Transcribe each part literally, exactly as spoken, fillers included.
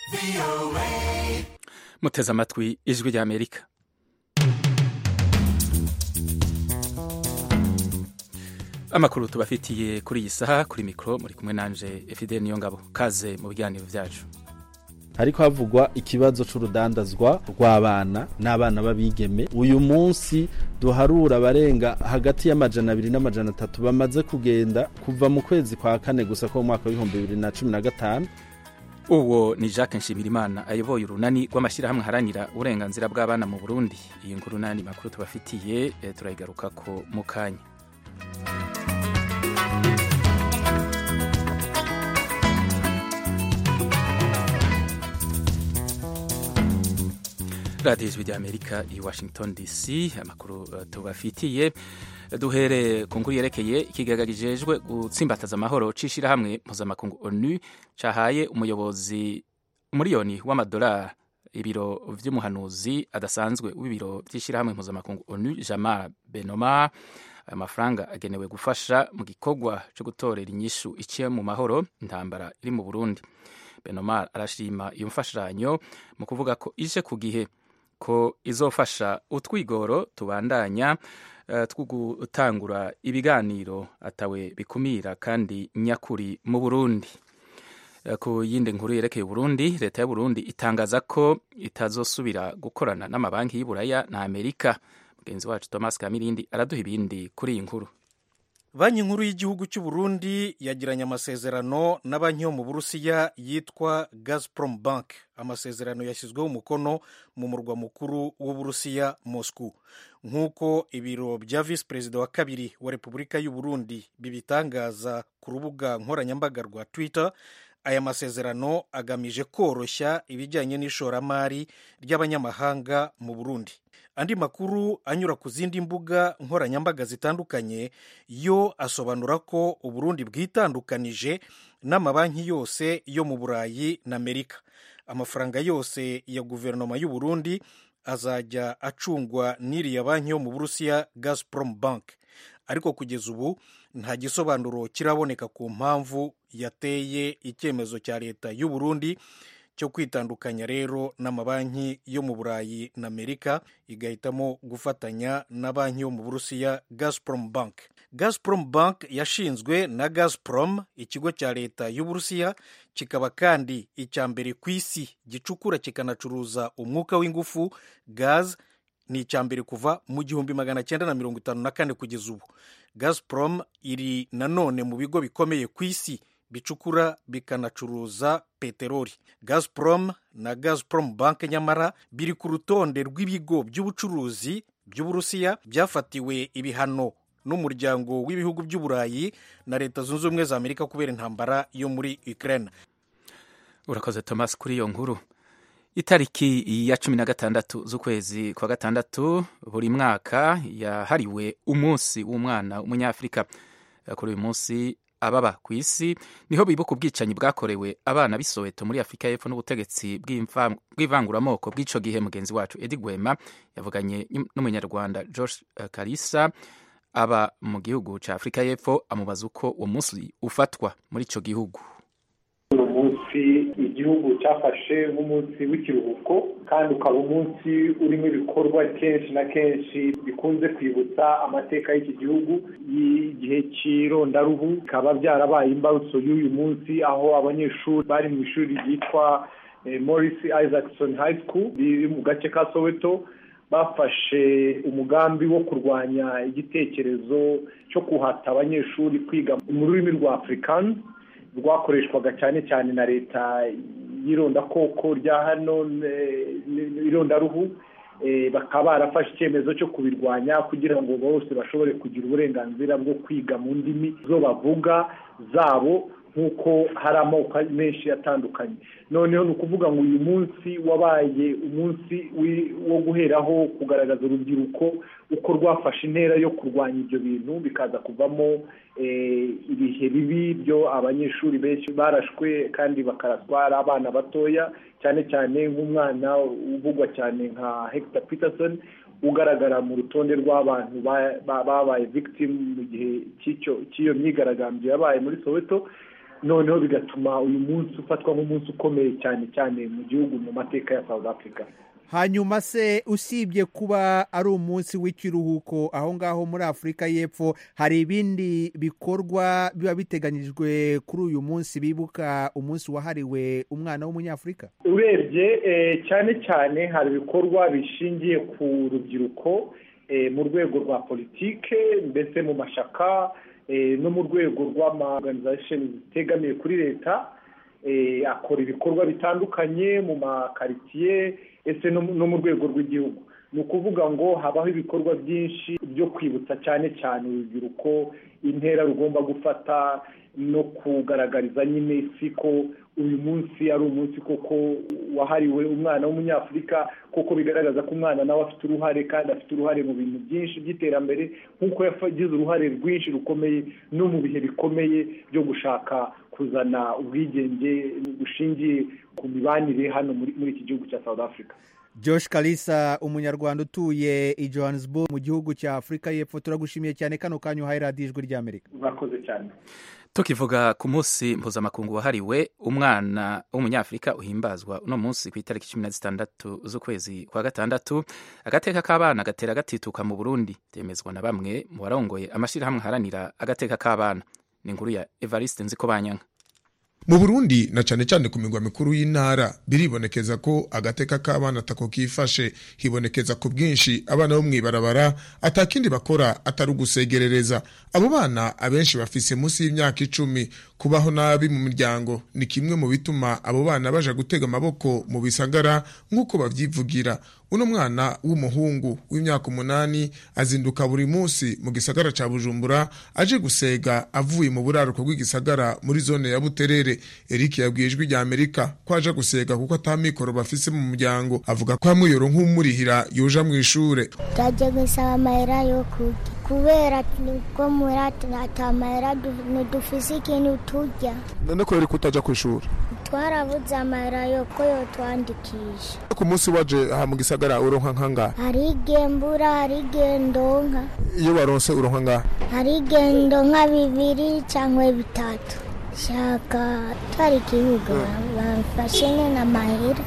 muteze amatwi ijwi rya Amerika. Amakuru tubafitiye kuri iyi saha kuri mikro muri kumwe nanje Fidel Niyongabo. Kaze mu biganiro vyacu. Hariko havugwa ikibazo c'urudandazwa rw'abana n'abana babigeme. Uyu munsi duharura abarenga hagati y'amajana abiri n'amajana atatu bamaze kugenda kuva mu kwezi kwa kane gusa ko mu mwaka w'ibihumbi bibiri na cumi na gatanu. Uwo ni Jacques Nshimirimana ayoboye urunani rw'amashirahamwe haranira uburenganzira bw'abana mu Burundi. Iyi nkuru nani makuru tubafitiye e, turayigaruka ko mu kanya. Radio Ijwi rya Amerika i Washington D C. Amakuru uh, tubafitiye duhere ku nkuru yerekeye ikigaga gijejwe gutsimbataza amahoro cishirahamwe mpuzamakungu ONU cahaye umuyobozi umuriyoni w'amadolari ibiro vy'umuhanuzi adasanzwe w'ibiro vy'ishirahamwe mpuzamakungu ONU Jamal Benoma. Amafaranga agenewe gufasha mu gikorwa cyo gutorera inyishu iciye mu mahoro intambara iri mu Burundi. Benoma arashima iyo mfashanyo mu kuvuga ko ije ku gihe ko izofasha utwigoro tubandanya uh, twugutangura ibiganiro atawe bikumira kandi nyakuri mu Burundi. Uh, ku yindi nkuru yerekeye Burundi, leta ya Burundi itangaza ko itazosubira gukorana n'amabanki y'Iburaya na Amerika. Mugenzi wacu Thomas Kamirindi araduha ibindi kuri iyi nkuru. Banki nkuru y'igihugu cy'u Burundi yagiranye amasezerano na banki yo mu Burusiya yitwa Gazprom Bank. Amasezerano yashyizweho umukono mu murwa mukuru w'Uburusiya Moscow. Nk'uko ibiro bya Vice Perezida wa kabiri wa Repubulika y'u Burundi bibitangaza ku rubuga nkoranyambaga rwa Twitter, aya masezerano agamije koroshya ibijyanye n'ishoramari ry'abanyamahanga mu Burundi. Andi makuru anyura ku zindi mbuga nkoranyambaga zitandukanye yo asobanura ko Uburundi bwitandukanije n'amabanki yose yo mu Burayi na Amerika. Amafaranga yose ya guverinoma y'u Burundi azajya acungwa n'iriya banki yo mu Burusiya Gazprom Bank. Ariko kugeza ubu nta gisobanuro kiraboneka ku mpamvu yateye icyemezo cya leta y'u Burundi cyo kwitandukanya rero n'amabanki yo mu Burayi na Amerika igahitamo gufatanya na banki yo mu Burusiya Gazprom Bank. Gazprom Bank yashinzwe na Gazprom, ikigo cya leta y'u Burusiya, kikaba kandi icya mbere ku isi gicukura kikanacuruza umwuka w'ingufu gaz. Ni icya mbere kuva mu gihumbi magana cyenda na mirongo itanu na kane kugeza ubu. Gazprom iri nanone mu bigo bikomeye ku isi bicukura bikanacuruza peteroli. Gazprom na Gazprom Bank nyamara biri ku rutonde rw'ibigo by'ubucuruzi by'Uburusiya byafatiwe ibihano n'umuryango w'ibihugu by'Uburayi na Leta Zunze Ubumwe za Amerika kubera intambara yo muri Ukraine. Urakoze Thomas kuri iyo nkuru. Itariki ya cumi na gatandatu z'ukwezi kwa gatandatu buri mwaka yahariwe umunsi w'umwana w'umunyafrika. Kuri uyu munsi ababa ku isi niho bibuka ubwicanyi bwakorewe abana b'Isoweto muri Afrika y'Epfo n'ubutegetsi bw'ivanguramoko bw'ico gihe. Mugenzi wacu Edi Gwema yavuganye n'umunyarwanda George Karisa aba mu gihugu ca Afrika y'Epfo, amubaza uko uwo munsi ufatwa muri ico gihugu. Uno munsi igihugu cyafashe nk'umunsi w'ikiruhuko kandi ukaba umunsi urimo ibikorwa kenshi na kenshi bikunze kwibutsa amateka y'iki gihugu y'igihe cy'irondaruhu. Bikaba byarabaye imbarutso y'uyu munsi aho abanyeshuri bari mu ishuri ryitwa eh, Morris Isaacson High School riri mu gace ka Soweto bafashe umugambi wo kurwanya igitekerezo cyo kuhata abanyeshuri kwiga mu rurimi rwa Afrikaans rwakoreshwaga cyane cyane na leta y'irondakoko rya hano irondaruhu. E, bakaba barafashe icyemezo cyo kubirwanya kugira ngo bose bashobore kugira uburenganzira bwo kwiga mu ndimi zo bavuga zabo nk'uko hari amoko menshi atandukanye. Noneho ni ukuvuga ngo uyu munsi wabaye umunsi wo guheraho kugaragaza urubyiruko uko rwafashe intera yo kurwanya ibyo bintu, bikaza kuvamo ibihe bibi byo abanyeshuri benshi barashwe kandi bakaraswa ari abana batoya, cyane cyane nk'umwana uvugwa cyane nka Hector Peterson ugaragara mu rutonde rw'abantu babaye victim mu gihe cy'icyo cy'iyo myigaragambyo yabaye muri Soweto. noneho bigatuma uyu munsi ufatwa nk'umunsi ukomeye cyane cyane mu gihugu mu mateka ya South Africa. Hanyuma se usibye kuba ari umunsi w'ikiruhuko aho ngaho muri Afurika y'Epfo, hari ibindi bikorwa biba biteganyijwe kuri uyu munsi bibuka umunsi wahariwe umwana w'umunyafurika? Urebye cyane cyane hari ibikorwa bishingiye ku rubyiruko mu rwego rwa politike, mbese mu mashaka no mu rwego rw'ama-organization zitegamiye kuri leta, akora ibikorwa bitandukanye mu makaritiye ese no mu rwego rw'igihugu. Ni ukuvuga ngo habaho ibikorwa byinshi byo kwibutsa cyane cyane urubyiruko intera rugomba gufata no kugaragariza nyine isi ko uyu munsi ari umunsi koko wahariwe umwana w'umunyafurika, koko bigaragaza ko umwana nawe afite uruhare kandi afite uruhare mu bintu byinshi by'iterambere, nk'uko yagize uruhare rwinshi rukomeye no mu bihe bikomeye byo gushaka kuzana ubwigenge bushingiye ku mibanire hano muri iki gihugu cya South Africa. Josh Kalisa, umunyarwanda utuye i Johannesburg mu gihugu cya Afurika y'Epfo, turagushimiye cyane kano kanyu uhaye radiyo Ijwi ry'Amerika. Murakoze cyane. Tukivuga ku munsi mpuzamakungu wahariwe umwana w'umunyafurika uhimbazwa uno munsi ku itariki cumi na zitandatu z'ukwezi kwa gatandatu, agateka k'abana gatera gatituka mu Burundi, temezwa na bamwe mu barongoye amashirahamwe haranira agateka k'abana. Ni inkuru ya Evariste Nzikobanyanka. Mu Burundi na cyane cyane ku migwa mikuru y'intara biribonekeza ko agateka k'abana tako kifashe, hibonekeza ku bwinshi abana bo mwibarabara atakindi bakora atari gusegerereza. Abo bana abenshi bafise munsi y'imyaka icumi. Kubaho nabi mu miryango ni kimwe mu bituma abo bana baje gutega amaboko mu bisagara nk'uko bavyivugira. Uno mwana w'umuhungu w'imyaka umunani azinduka buri munsi mu gisagara ca Bujumbura aje gusega avuye mu buraruko bw'igisagara muri zone ya Buterere. Eric yabwiye Ijwi ry'Amerika ko aje gusega kuko atamikoro bafise mu muryango. Avuga ko amuyoro nk'umurihira yoja mu ishure. Taje gusaba amahera yo kurya kubera ko murata atamahera dufise ikintu turya. None ko uri kutaja ku ishure? Twarabuze amahera yo ko yo twandikisha. Ku munsi waje aha mu gisagara uronka nkanga? Hari gembura, hari gendonka. Iyo waronse uronka nga? Hari gendonka bibiri cyangwa bitatu. Shaka twari kibuga bamfashe na mahera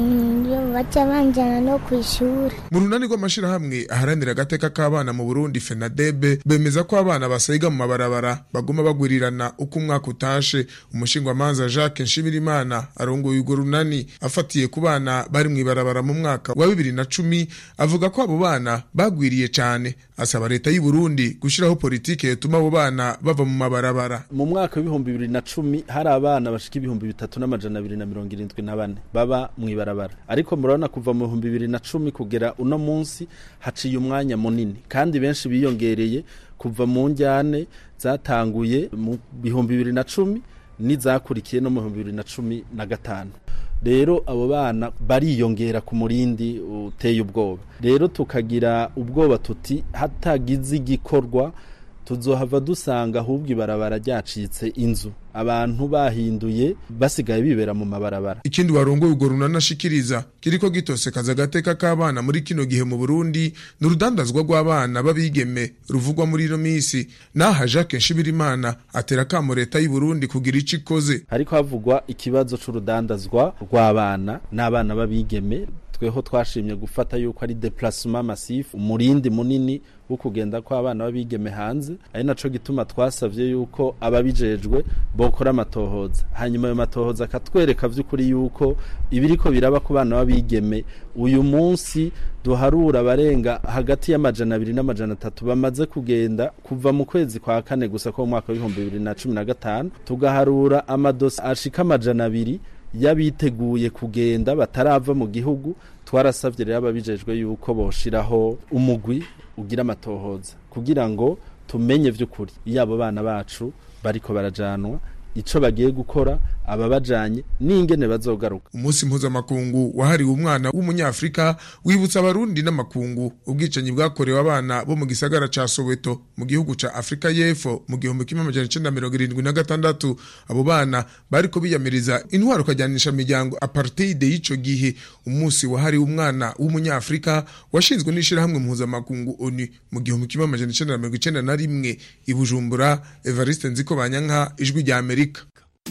anyo bacha banjana no kwishura. Mu runani rw'amashirahamwe aharanira agateka k'abana mu Burundi FENADEB bemeza ko abana basaiga mu mabarabara baguma bagwirirana uko umwaka utashe. Umushingwamanza Jacques Nshimirimana arongoye urwo runani afatiye ku bana bari mu ibarabara mu mwaka wa bibiri na cumi avuga ko abo bana bagwiriye cyane, asaba leta y'u Burundi gushiraho politike yatuma abo bana bava mu mabarabara. Mu mwaka w'ibihumbi bibiri na cumi hari abana bashika ibihumbi bitatu n'amajana abiri na mirongo irindwi na bane baba mu ibarabara, ariko murabona kuva mu bihumbi bibiri na cumi kugera uno munsi haciye umwanya munini, kandi benshi biyongereye kuva mu njyane zatanguye mu bihumbi bibiri na cumi n'izakurikiye no mu bihumbi bibiri na cumi na gatanu. Rero abo bana bariyongera ku murindi uteye ubwoba. Rero tukagira ubwoba tuti hatagize igikorwa tuzohava dusanga ahubwo ibarabara ryacitse inzu, abantu bahinduye basigaye bibera mu mabarabara. Ikindi warongoye urwo runanashikiriza kiriko gitosekaza agateka k'abana muri kino gihe mu Burundi n'urudandazwa rw'abana babigeme ruvugwa muri ino misi. Naha Jacques Nshimirimana atera kamo leta y'u Burundi kugira ico ikoze. Ariko havugwa ikibazo c'urudandazwa rw'abana n'abana babigeme, tweho twashimye gufata yuko ari déplacement massif, umurindi munini wo kugenda kwa abana babigeme hanze, ari naco gituma twasavye yuko ababijejwe bokora amatohoza, hanyuma ayo matohoza akatwereka vy'ukuri yuko ibiriko biraba ku bana babigeme uyu munsi duharura barenga hagati y'amajana abiri n'amajana atatu bamaze kugenda kuva mu kwezi kwa kane gusa ko mu mwaka w'ibihumbi bibiri na cumi na gatanu, tugaharura amadosi ashika amajana abiri yabiteguye kugenda batarava mu gihugu. Twarasavye rero ababijejwe yuko boshiraho umugwi ugira amatohoza kugira ngo tumenye vy'ukuri iyo abo bana bacu bariko barajanwa, ico bagiye gukora, ababajanye n'ingene bazogaruka. Umunsi mpuzamakungu wahariwe umwana w'umunyafrika wibutsa abarundi n'amakungu ubwicanyi bwakorewe abana bo mu gisagara ca Soweto mu gihugu ca Afrika y'Epfo mu gihumbi kimwe amajana icenda mirongo irindwi na gatandatu. Abo bana bariko biyamiriza intwaro kajyanisha miryango apartheid y'ico gihe. Umunsi wahariwe umwana w'umunyafrika washinzwe n'ishirahamwe mpuzamakungu ONU mu gihumbi kimwe amajana icenda mirongo icenda na rimwe i Bujumbura. Evariste Nzikobanyanka, Ijwi ry'Amerika.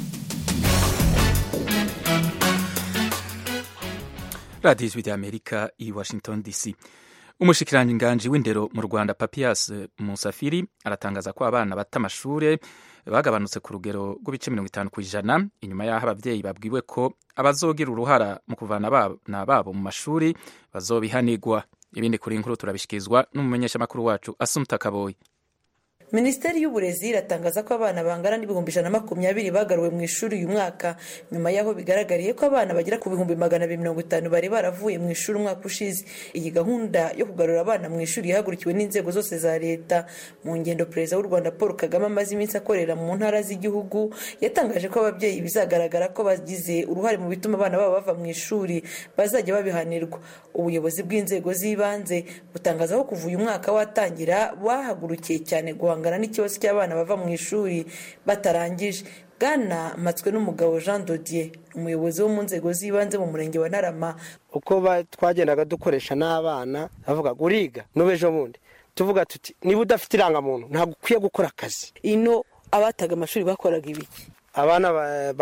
radiyo ijwi ry'amerika i washington dc. umushikiranganji w'indero mu Rwanda Papias Musafiri aratangaza ko abana bata amashure bagabanutse ku rugero rw'ibice mirongo itanu ku ijana inyuma y'aho abavyeyi babwiwe ko abazogira uruhara mu kuvana abana babo mu mashuri bazobihanirwa. Ibindi kuri inkuru turabishikizwa n'umumenyeshamakuru wacu Asumta Kaboyi. Minisiteri y'uburezi iratangaza ko abana bangana n'ibihumbi ijana na makumyabiri bagaruwe mu ishuri uyu mwaka nyuma y'aho bigaragariye ko abana bagera ku bihumbi magana abiri mirongo itanu bari baravuye mu ishuri umwaka ushize. Iyi gahunda yo kugarura abana mu ishuri yahagurukiwe n'inzego zose za leta. Mu ngendo Perezida w'u Rwanda Paul Kagame amaze iminsi akorera mu ntara z'igihugu yatangaje ko ababyeyi bizagaragara ko bagize uruhare mu bituma abana babo bava mu ishuri bazajya babihanirwa. Ubuyobozi bw'inzego z'ibanze butangaza ko kuva uyu mwaka watangira bahagurukiye cyane guhangana n'ikibazo cy'abana bava mu ishuri batarangije. Bwana Matswe n'umugabo Jean Dodier, umuyobozi wo mu nzego z'ibanze mu murenge wa Ntarama, uko twagendaga dukoresha n'abana avuga uriga n'ubejo bundi tuvuga tuti niba udafite irangamuntu ntabwo ukwiye gukora akazi. Ino abataga amashuri bakoraga ibiki? Abana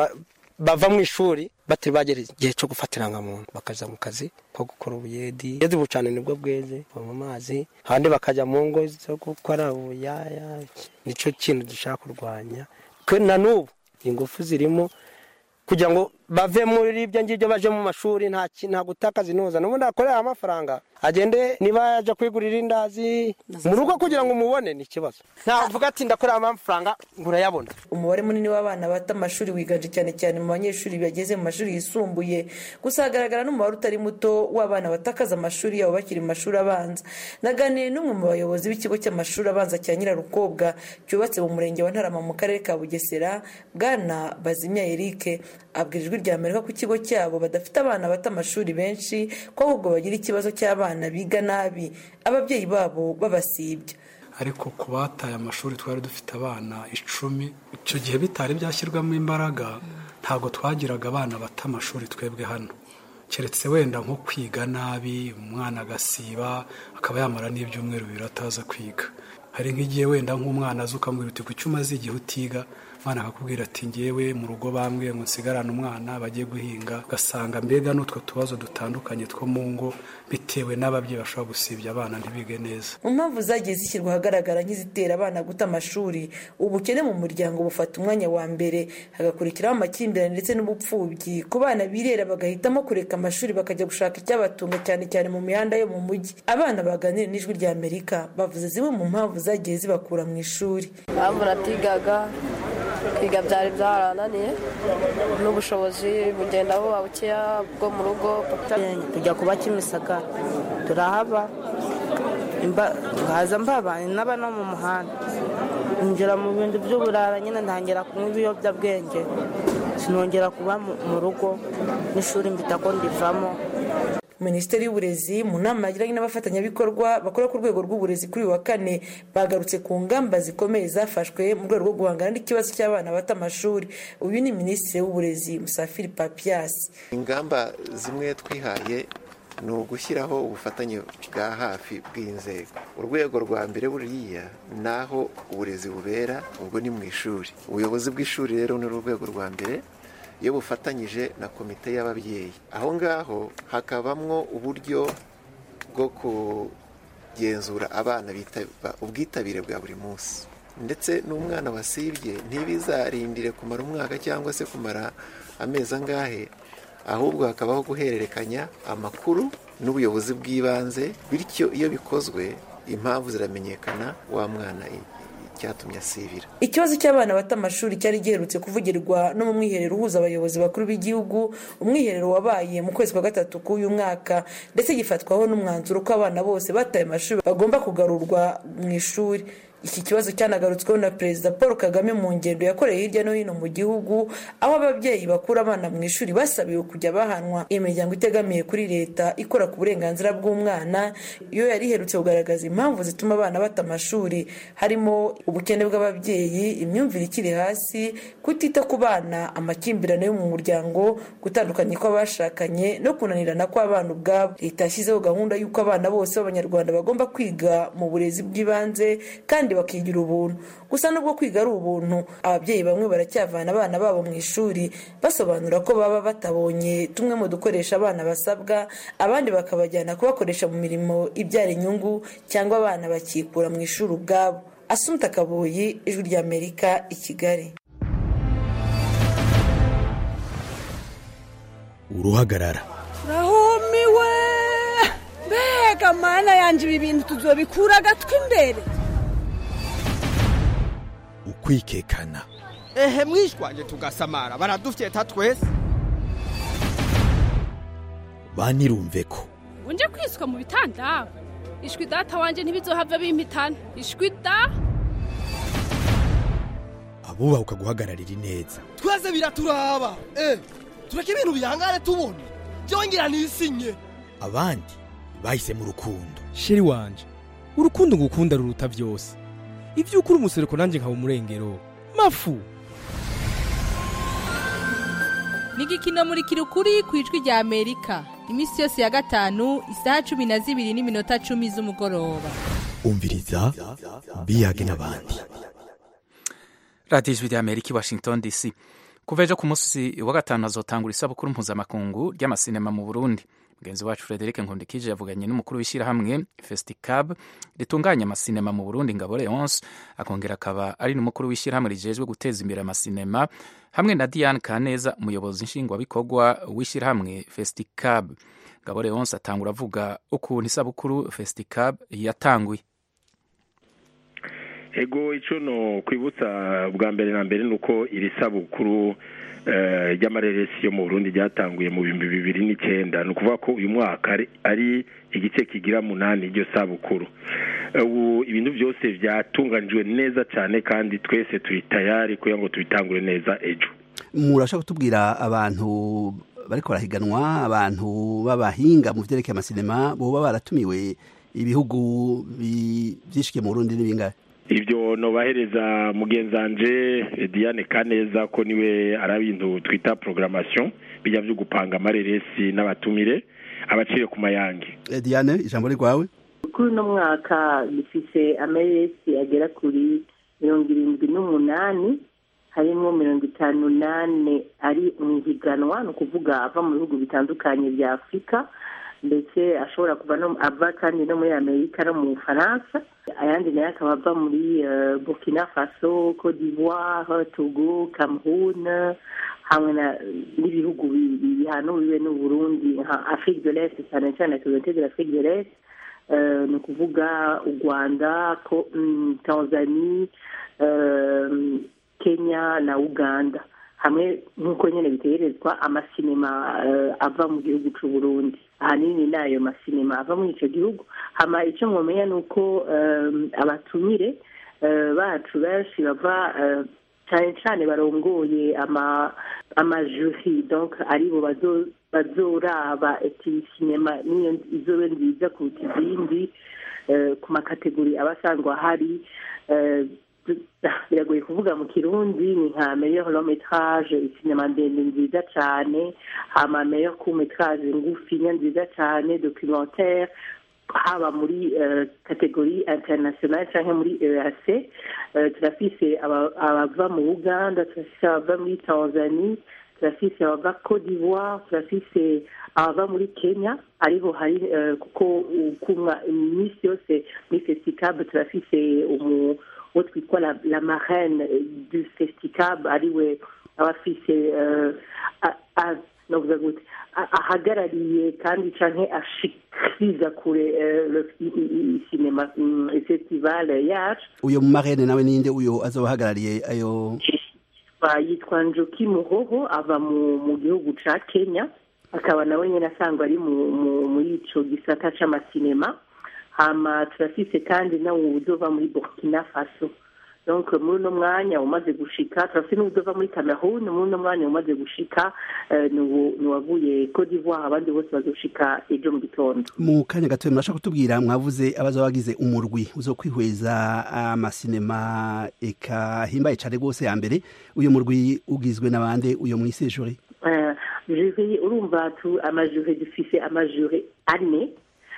bava mu ishuri batari bagera igihe cyo gufata irangamuntu bakaza mu kazi ko gukora ubuyedi yedi bucane nibwo bweze mu mazi handi bakajya mu ngo zo gukora ubuyaya. Nico kintu dushaka kurwanya ko na n'ubu ingufu zirimo kugira ngo bave muri ibyo ngibyo baje mu mashuri nta nta gutakaza inoza n'ubundi akorera amafaranga agende niba yaje kwigurira indazi mu rugo kugira ngo umubone ni kibazo. Ntavuga ati ndakorera amafaranga ngurayabona. Umubare munini w'abana bata amashuri wiganje cyane cyane mu banyeshuri bageze mu mashuri yisumbuye, gusa hagaragara n'umubare utari muto w'abana batakaza amashuri yabo bakiri mu mashuri abanza. Naganiriye n'umwe mu bayobozi b'ikigo cy'amashuri abanza cya Nyirarukobwa cyubatse mu murenge wa Ntarama mu karere ka Bugesera, Bwana Bazimya Eric, abwirijwe rya Amerika ku kigo cyabo badafite abana bata amashuri benshi ko ahubwo bagira ikibazo cy'abana biga nabi ababyeyi babo babasibye. Ariko ku bataye amashuri twari dufite abana icumi, icyo gihe bitari byashyirwamo imbaraga ntabwo twagiraga abana bata amashuri twebwe hano, keretse wenda nko kwiga nabi umwana agasiba akaba yamara n'ibyumweru bibiri ataza kwiga. Hari nk'igihe wenda nk'umwana aza ukamubwira uti ku cyuma z'igihe utiga, mwana akakubwira ati ngewe mu rugo bambwiye ngo nsigarane umwana bagiye guhinga, ugasanga mbega n'utwo tubazo dutandukanye two mu ngo bitewe n'ababyeyi bashobora gusibya abana ntibige neza. Mu mpamvu zagiye zishyirwa ahagaragara nk'izitera abana guta amashuri, ubukene mu muryango bufata umwanya wa mbere, hagakurikiraho amakimbirane ndetse n'ubupfubyi. Ku bana birera bagahitamo kureka amashuri bakajya gushaka icyabatunga cyane cyane mu mihanda yo mu mujyi. Abana baganira n'Ijwi rya Amerika bavuze zimwe mu mpamvu zagiye zibakura mu ishuri. Bamuratigaga kwiga byari byarananiye n'ubushobozi bugenda buba bukeya bwo mu rugo. Tujya kuba Kimisagara turahaba haza mbabanye n'aba no mu muhanda njira mu bintu by'uburara nyine ntangira kunywa ibiyobyabwenge sinongera kuba mu rugo n'ishuri mbita ko ndivamo. Minisiteri y'uburezi mu nama yagiranye n'abafatanyabikorwa bakora ku rwego rw'uburezi kuri uyu wa kane bagarutse ku ngamba zikomeye zafashwe mu rwego rwo guhangana n'ikibazo cy'abana bata amashuri. Uyu ni Minisitiri w'uburezi Musafiri Papias. Ingamba zimwe twihaye ni ugushyiraho ubufatanye bwa hafi bw'inzego. Urwego rwa mbere buriya naho uburezi bubera ubwo ni mu ishuri. Ubuyobozi bw'ishuri rero ni urwego rwa mbere iyo bufatanyije na komite y'ababyeyi. Aho ngaho hakabamwo uburyo bwo kugenzura abana bitaba ubwitabire bwa buri munsi, ndetse n'umwana wasibye ntibizarindire kumara umwaka cyangwa se kumara amezi angahe, ahubwo hakabaho guhererekanya amakuru n'ubuyobozi bw'ibanze, bityo iyo bikozwe impamvu ziramenyekana wa mwana cyatumye asibira. Ikibazo cy'abana bata amashuri cyari giherutse kuvugirwa no mu mwiherero uhuza abayobozi bakuru b'igihugu, umwiherero wabaye mu kwezi kwa gatatu k'uyu mwaka, ndetse gifatwaho n'umwanzuro ko abana bose bataye amashuri bagomba kugarurwa mu ishuri. Iki kibazo cyanagarutsweho na Perezida Paul Kagame mu ngendo yakoreye hirya no hino mu gihugu, aho ababyeyi bakura abana mu ishuri basabiwe kujya bahanwa. Imiryango itegamiye kuri leta ikora ku burenganzira bw'umwana iyo yari iherutse kugaragaza impamvu zituma abana bata amashuri, harimo ubukene bw'ababyeyi, imyumvire ikiri hasi, kutita ku bana, amakimbirane yo mu muryango, gutandukanye kw'abashakanye no kunanirana kw'abana ubwabo. Leta yashyizeho gahunda y'uko abana bose b'Abanyarwanda bagomba kwiga mu burezi bw'ibanze kandi abandi bakigira ubuntu. Gusa nubwo kwiga ari ubuntu, ababyeyi bamwe baracyavana abana babo mu ishuri basobanura ko baba batabonye tumwe mu dukoresha abana basabwa, abandi bakabajyana kubakoresha mu mirimo ibyara inyungu cyangwa abana bakikura mu ishuri ubwabo. Asumta Kabuyi, Ijwi ry'Amerika, i Kigali. Uruhagarara rahumiwe mbega mana yanje ibi bintu tuzobikura agatwi imbere. ukwikekana ehe mwishwanje tugasamara baradufyeta twese. banirumve ko unje kwiswa mu bitanda ishwi data wanje ntibizohava bimpitana ishwi da abubaha ukaguhagararira neza. twese biraturaba eh tureke ibintu bihangare tubone byongera nisinye. abandi bahise mu rukundo. sheri wanje urukundo ngukunda ruruta byose, ivyo ukuri umusereko nanje nkaba umurengero mafu. Nigikino muri kirukuri kwijwi rya Amerika imisi yose ya gatanu isaha cumi na zibiri n'iminota cumi z'umugoroba. umviriza biyage n'abandi. Radio Ijwi ry'Amerika, Washington D C. Kuva ejo ku munsi wa gatanu hazotangura isabukuru mpuzamakungu ry'amasinema mu Burundi. Mugenzi wacu Frederic Nkundikije yavuganye n'umukuru w'ishyirahamwe Festicab ritunganya amasinema mu Burundi, Ngabo Leonce, akongera akaba ari n'umukuru w'ishyirahamwe rijejwe guteza imbere amasinema, hamwe na Diane Kaneza, umuyobozi nshingwabikorwa w'ishyirahamwe Festicab. Ngabo Leonce atangura avuga ukuntu isabukuru Festicab yatanguye. Ego ico no kwibutsa bwa mbere na mbere nuko iri sabukuru ry'amareresi yo mu Burundi ryatanguye mu bihumbi bibiri n'icyenda. Ni ukuvuga ko uyu mwaka ari igice kigira munani iryo sabukuru. Ubu ibintu byose byatunganijwe neza cyane kandi twese turi tayari kugira ngo tubitangure neza ejo. Murashaka kutubwira abantu bariko barahiganwa, abantu b'abahinga mu vyerekeye amasinema boba baratumiwe ibihugu byishike mu Burundi n'ibingahe? Ibyo no bahereza mugenzanje Diane Kaneza ko niwe arabintu twita programmation bijya byo gupanga amareresi n'abatumire abacire ku mayange. Diane, ijambo rigwawe. Kuri no mwaka bifise amareresi agera kuri mirongo irindwi n'umunani, harimo mirongo itanu nane ari mu higanwa, no kuvuga ava mu bihugu bitandukanye bya Afrika, ndetse ashobora kuva no ava kandi no muri Amerika no mu Faransa. Ayandi nayo akaba ava muri uh, Burkina Faso, Côte d'Ivoire, Togo, Cameroun, hamwe n'ibihugu bihanuriwe n'u Burundi nka Afrique de l'Est, cyane cyane communauté de l'Afrique de l'Est, uh, ni ukuvuga u Rwanda, um, Tanzania, uh, Kenya na Uganda, hamwe nk'uko nyine bitegerezwa amasinema uh, ava mu gihugu cy'u Burundi. Ahanini nayo masinema ava muri icyo gihugu. Hama icyo mwomenya ni uko um, abatumire uh, bacu benshi bava uh, cyane cyane barongoye ama amajuri, donc aribo bazo bazoraba eti sinema niyo izobe nziza kuruta izindi uh, ku makategori abasanzwe ahari. uh, biragoye kuvuga mu kirundi, ni nka meilleur long métrage, isinema ndende nziza cyane, hama meilleur court métrage ngufi nziza cyane, documentaire, haba muri uh, kategori international cyangwa muri E A C. uh, turafise abava mu Uganda, turafise abava muri Tanzania, turafise abava Côte d'Ivoire, turafise abava muri Kenya, ariho hari uh, kuko kumwa imisi yose muri Festicab turafise umu what we call la, la marraine du Festicab, ariwe abafise uh, a, a, no gute ahagarariye kandi canke ashikiriza kure le cinéma festival yacu. Uyo marraine nawe ninde uyo azobahagarariye ayo? Yitwa Njoki Muhoho, ava mu mu gihugu ca Kenya, akaba nawe nyene asangwa ari mu muri ico gisata c'amasinema. Hama turafise kandi nawe udova muri Burkina Faso. Donc muri no mwanya umaze gushika, turafise n'udova muri Cameroun, muri no mwanya umaze gushika nuwavuye Côte d'Ivoire, abandi bose bazoshika ejo mu gitondo. Mu kanya gato murashaka kutubwira, mwavuze abaza bagize umurwi uzokwihweza amasinema eka himbaye cyane gose ya mbere. Uyo murwi ugizwe n'abande uyo mwise jury? Uh, jury urumva tu amajuri dufise amajuri ane.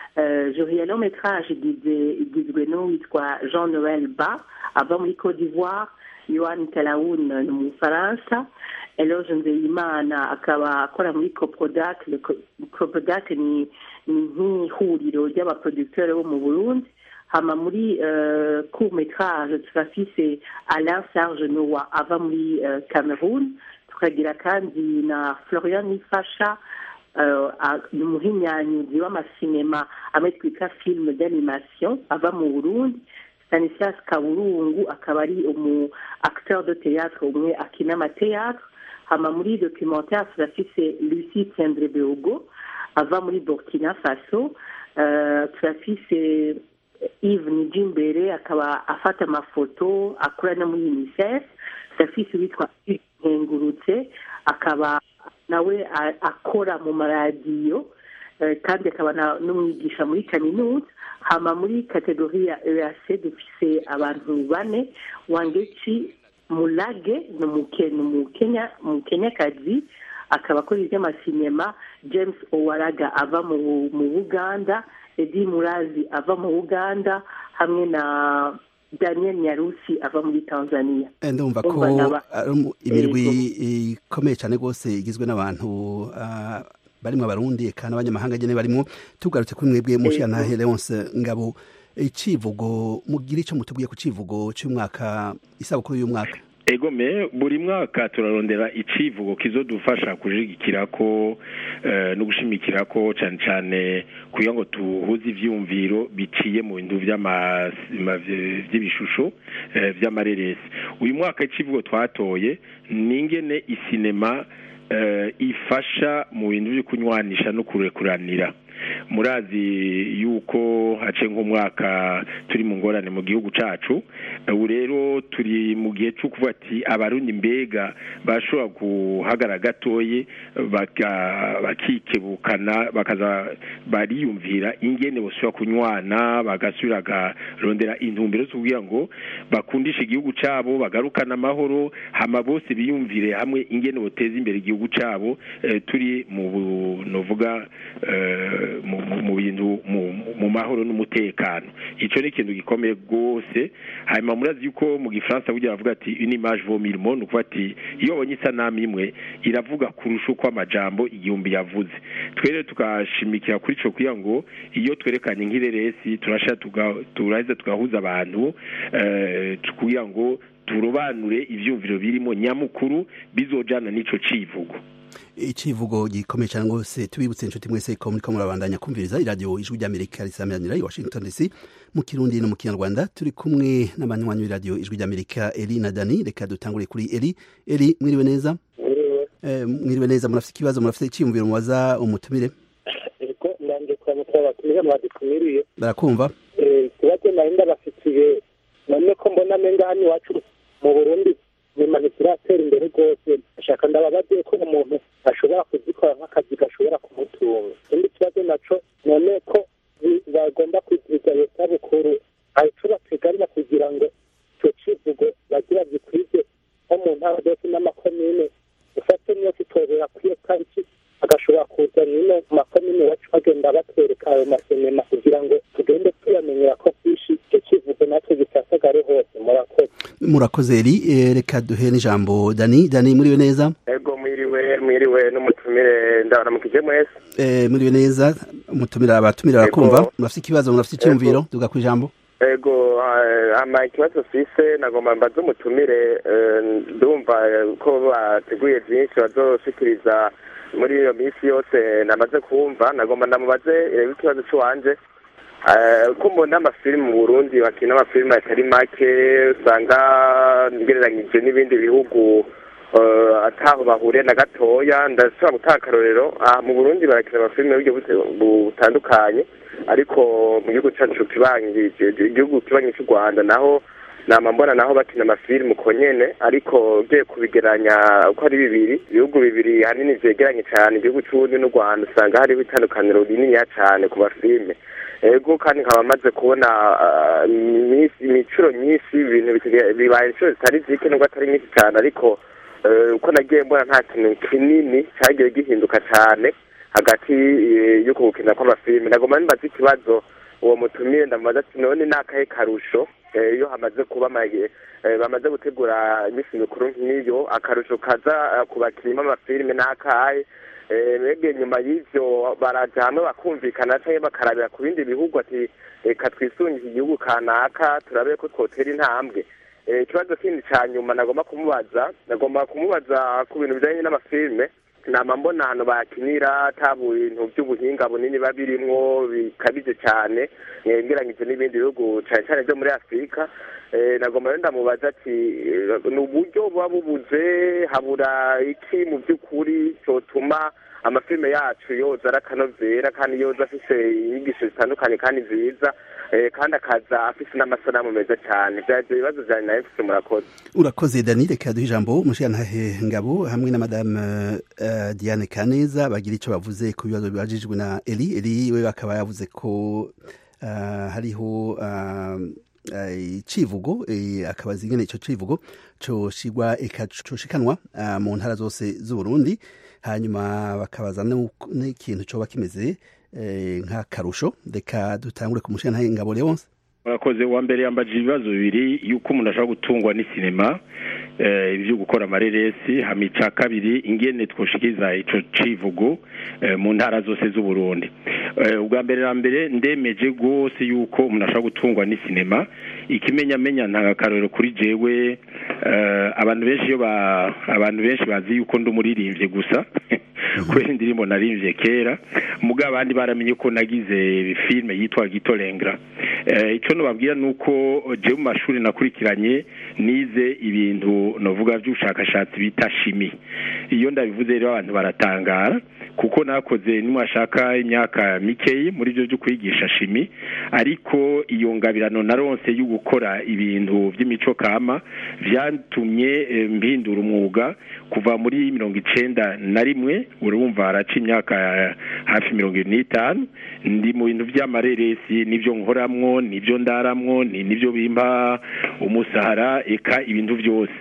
juriya long metrage igizwe n'uwitwa Jean Noel Ba ava muri Côte d'Ivoire, Yohan Talaoun ni mu Bufaransa, Eloge Nzeyimana akaba akora muri Coprodac. Coprodac ni nk'ihuriro ry'abaproducteurs bo mu Burundi. Hama muri court metrage turafise Alain Serge Noah ava muri Cameroun, tukagira kandi na Florian Nifasha ni umuhinyanyuzi w'amasinema amwe twita film d'animation ava mu Burundi. Stanislas Kaburungu akaba ari umu acteur de théâtre umwe akina amateatre. Hama muri documentaire turafise Lucie Tiendre Beogo ava muri Burkina Faso. Turafise Yves Nijimbere akaba afata amafoto akora no muri UNICEF. Turafise witwa Nkengurutse akaba nawe akora mu maradiyo kandi akaba n'umwigisha muri kaminuza. Hama muri kategori ya E A C dufise abantu bane, Wangechi Mulage ni umukenya umukenyakazi akaba akora iby'amasinema, James Owaraga ava mu Buganda, Edi Murazi ava mu Uganda, hamwe na Daniel Nyarusi ava muri Tanzania. Ndumva ko imirwi ikomeye cyane rwose igizwe n'abantu barimo abarundi kandi abanyamahanga nyene barimo. Tugarutse kuri mwebwe mushana Leonce Ngabo, icivugo mugira ico mutubwiye ku civugo cy'umwaka isabukuru y'umwaka. Egome buri mwaka turarondera icivugo kizodufasha kujigikira ko uh, no gushimikira ko cyane cyane kugira ngo tuhuze ivyumviro biciye mu bintu vy'ama vy'ibishusho uh, vy'amareresi. Uyu mwaka icivugo twatoye ningene isinema uh, ifasha mu bintu byo kunywanisha no kurekuranira. Murazi yuko hace nk'umwaka turi mu ngorane mu gihugu cacu, ubu rero turi mu gihe cyo kuvuga ati abarundi mbega bashobora guhagara gatoye bakikebukana bakaza bariyumvira ingene bosubira kunywana bagasubira garondera intumbero zo kugira ngo bakundishe igihugu cabo bagarukana amahoro, hama bose biyumvire hamwe ingene boteza imbere igihugu cabo. Eh, turi mu novuga eh, mu bintu mu mahoro n'umutekano. Ico ni ikintu gikomeye gose. Hanyuma murazi yuko mu Gifaransa bugira bavuga ati une image vaut mille mots, nuko ati iyo bonye isanamu imwe iravuga kurusha uko amajambo igihumbi yavuze. Twere tukashimikira kuri ico kugira ngo iyo twerekanye nk'ireresi turasha turaheza tugahuza abantu eh kugira ngo turobanure ivyumviro birimo nyamukuru bizojana n'ico civugo. Icivugo gikomeye cyane rwose. Tubibutse inshuti mwese ko muri ko murabandanya kumviriza iradiyo Ijwi ry'Amerika risameranira i Washington D C mu Kirundi no mu Kinyarwanda. Turi kumwe n'abanywanyi b'iradiyo Ijwi ry'Amerika Eli na Dani. Reka dutangure kuri Eli. Eli, mwiriwe neza? Eh, mwiriwe neza. Murafite ikibazo, murafite icyumviro mubaza umutumire? Eko ndanje kwa mutaba kumira mwadukumiriye. Barakumva? Eh, kibazo narinda bafitiye none ko mbona menga hani wacu mu Burundi ni manipulateur imbere rwose. Ashaka ndababaze ko umuntu ashobora kuzikora nk'akazi gashobora kumutunga. Indi kibazo naco none ko bagomba kwizihiza iyo sabukuru aho bateganya kugira ngo icyo kivugo bagira gikwize nko mu ntara zose n'amakomine, ufate niyo kitobera kwiyo tariki agashobora kuza nyine mu makomine wacu bagenda batwereka ayo masinema kugira ngo tugende tuyamenyera ko byinshi icyo kivugo natwe gisasagare hose. Murakoze. Murakoze Eli. E, reka duhe n'ijambo Dani. Dani, muriwe neza? Ego mwiriwe mwiriwe n'umutumire ndaramukije mwese. Eh, muriwe neza. Umutumira abatumira barakumva. Murafite ikibazo, murafite icyumviro, duga ku ijambo. Ego ama ikibazo fise nagomba mbaza umutumire, ndumva ko bateguye byinshi bazoshikiriza muri iyo minsi yose namaze kumva. Nagomba ndamubaze ikibazo cy'uwanje ko mbona amafilime mu Burundi bakina amafilime atari make, usanga ngereranyije n'ibindi bihugu ataho bahuriye na gatoya. Ndashobora gutanga akarorero mu Burundi barakina amafilime y'uburyo butandukanye, ariko mu gihugu cyacu kibangije igihugu kibangije cy'u Rwanda naho nama mbona naho bakina amafilime uko nyene, ariko ugiye kubigeranya uko ari bibiri ibihugu bibiri hanini vyegeranye cyane, igihugu cy'Uburundi n'u Rwanda usanga hariho itandukaniro rinini cyane ku bafilime. Ego kandi nkaba maze kubona imicuro nyinshi ibintu bibaye inshuro zitari zike nubwo atari nyinshi cyane, ariko uko nagiye mbona nta kintu kinini cyagiye gihinduka cyane hagati yo gukina kw'amafilime nagomba mbaza ikibazo uwo mutumire ndamubaza ati none nakahe karusho iyo hamaze kuba bamaze gutegura iminsi mikuru nk'iyo akarusho kaza kubakirimo amafilime n'akahe mbega nyuma y'ivyo baraja hamwe bakumvikana canke bakarabira ku bindi bihugu ati reka twisunge igihugu kanaka turabe ko twotera intambwe. Ikibazo kindi ca nyuma nagomba kumubaza nagomba kumubaza ku bintu bijanye n'amafilime nama mbona hano bakinira ata bintu by'ubuhinga bunini babirimwo bikabije cyane ngereranyije n'ibindi bihugu cyane cyane byo muri Afurika. Nagomba ndamubaza ati ni uburyo buba bubuze habura iki mu by'ukuri cyotuma amafilime yacu yoza arakanovera kandi yoza afise inyigisho zitandukanye kandi nziza kandi akaza afise n'amasanamu meza cyane. Byaje ibibazo byane nawe mfise murakoze. Urakoze Dani, reka duhe ijambo umushirantahe Ngabo hamwe na madame uh, Diane Kaneza bagira ico bavuze ku bibazo bibajijwe na Eli. Eli we bakaba yavuze ko uh, hariho uh, icivugo akabaza ingene ico civugo coshigwa ekacoshikanwa mu ntara zose z'u Burundi, hanyuma bakabaza n'ikintu coba kimeze nk'akarusho. Reka dutangure ku mushirantahe Ngabo Leonce. Murakoze. Wa mbere yambaje ibibazo bibiri yuko umuntu ashobora gutungwa n'sinema ibyo gukora amareresi, hamica kabiri ingene twoshikiza ico civugo mu ntara zose z'u Burundi. Ubwa mbere na mbere ndemeje gose yuko umuntu ashobora gutungwa n'sinema. Ikimenya menya nta karero kuri jewe, abantu benshi yo ba abantu benshi bazi yuko ndi umuririmbye gusa kubera indirimbo narimvye kera, muga abandi baramenye ko nagize filme yitwa Gitolengra. Ico no babwira nuko je mu mashuri nakurikiranye nize ibintu novuga by'ubushakashatsi bita shimi. Iyo ndabivuze rero abantu baratangara kuko nakoze nimwashaka imyaka mikeyi muri byo byo kwigisha shimi, ariko iyo ngabirano naronse yo gukora ibintu by'imico kama byantumye mbindura umwuga kuva muri mirongo icenda na rimwe. Urumva haraca imyaka hafi mirongo n'itanu ndi mu bintu by'amareresi, nibyo nkoramwo, nibyo ndaramwo, nibyo bimpa umusahara, eka ibintu byose.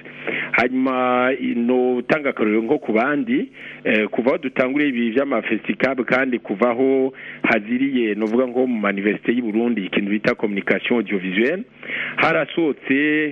Hanyuma no tanga akarero nko ku bandi kuvaho dutangure ibi by'amafestikab kandi kuvaho haziriye novuga ngo mu université y'u Burundi ikintu bita communication audiovisuelle harasotse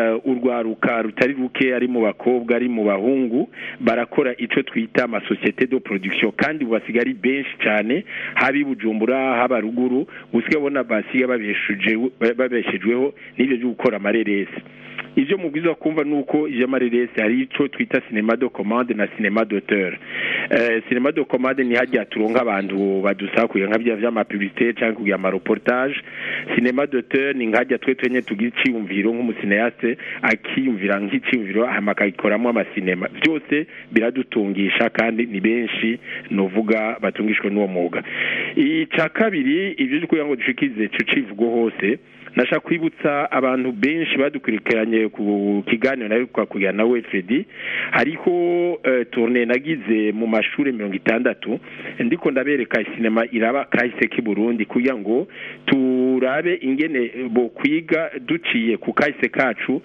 urwaruka rutari ruke ari mu bakobwa ari mu bahungu barakora ico twita ama société de production kandi basigari benshi cyane habi Bujumbura haba ruguru usiga bona basiga babeshuje babeshejweho n'ibyo byo gukora amareresi. Ivyo mubwiza kumva nuko ije amareresi hari ico twita cinéma de commande na cinéma d'auteur. Eh cinéma de commande ni hajya turonka abantu badusakuye nk'abya vy'ama publicité cyangwa kugira ama reportage. Cinéma d'auteur ni nkajya twe twenye tugira ciyumviro nk'umusineaste akiyumvira nk'iciyumviro amakaikoramo ama cinema. Byose biradutungisha kandi ni benshi novuga batungishwe n'uwo mwuga. Ica kabiri ivyo kugira ngo dushikize ico civugo hose nasha kwibutsa abantu benshi badukurikiranye ku kiganiro nayo kwa kugira nawe Fredi ariko uh, tourner nagize mu mashure mirongo itandatu ndiko ndabereka cinema iraba kahise ki Burundi kugira ngo turabe ingene bo kwiga duciye ku kahise kacu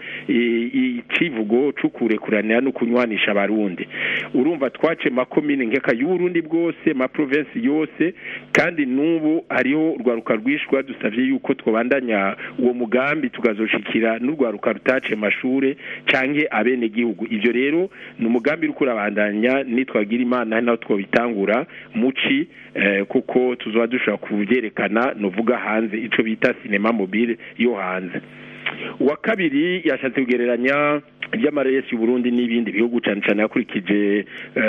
icivugo cukure kuranira no kunywanisha abarundi. Urumva twace makomine nkeka y'u Burundi bwose ma province yose kandi nubu hariho rwaruka rwishwa dusavye yuko twobandanya uwo mugambi tugazoshikira n'urwaruka rutace mashure canke abene gihugu. Ivyo rero ni umugambi uri kurabandanya nitwagira Imana naho twobitangura muci eh, kuko tuzoba dushaka kuvyerekana novuga hanze ico bita cinema mobile yo hanze. Wa kabiri yashatse kugereranya by'amaresi y'u Burundi n'ibindi bihugu cyane cyane yakurikije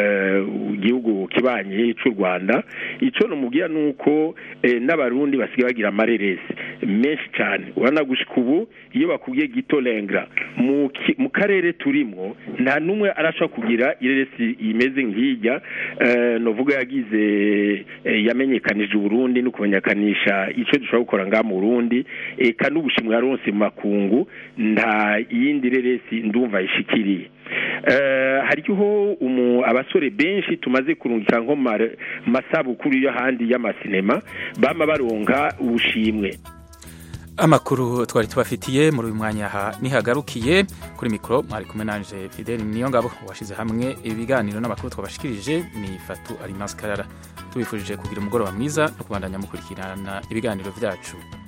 igihugu kibanye cy'u Rwanda. Ico no mubwira nuko n'abarundi basigaye bagira amareresi menshi cyane. Urana gushika ubu iyo bakubwiye Gitolengra mu mu karere turimo nta numwe arashaka kugira ireresi imeze nk'ijya novuga yagize yamenyekanije u Burundi no kumenyekanisha ico dushobora gukora nga mu Burundi eka n'ubushimwe yaronse mu makungu nta yindi reresi ndumva ishikiriye. Eh hariho umu abasore benshi tumaze kurungika nko masabukuru yo handi y'amasinema bama baronka ubushimwe. amakuru twari tubafitiye muri uyu mwanya aha nihagarukiye kuri mikoro mwari kumwe nanje Fidel Niyongabo washize hamwe ibiganiro n'amakuru twabashikirije ni Fatu Alimas Karara tubifurije kugira umugoroba mwiza no kubandanya mukurikirana ibiganiro vyacu.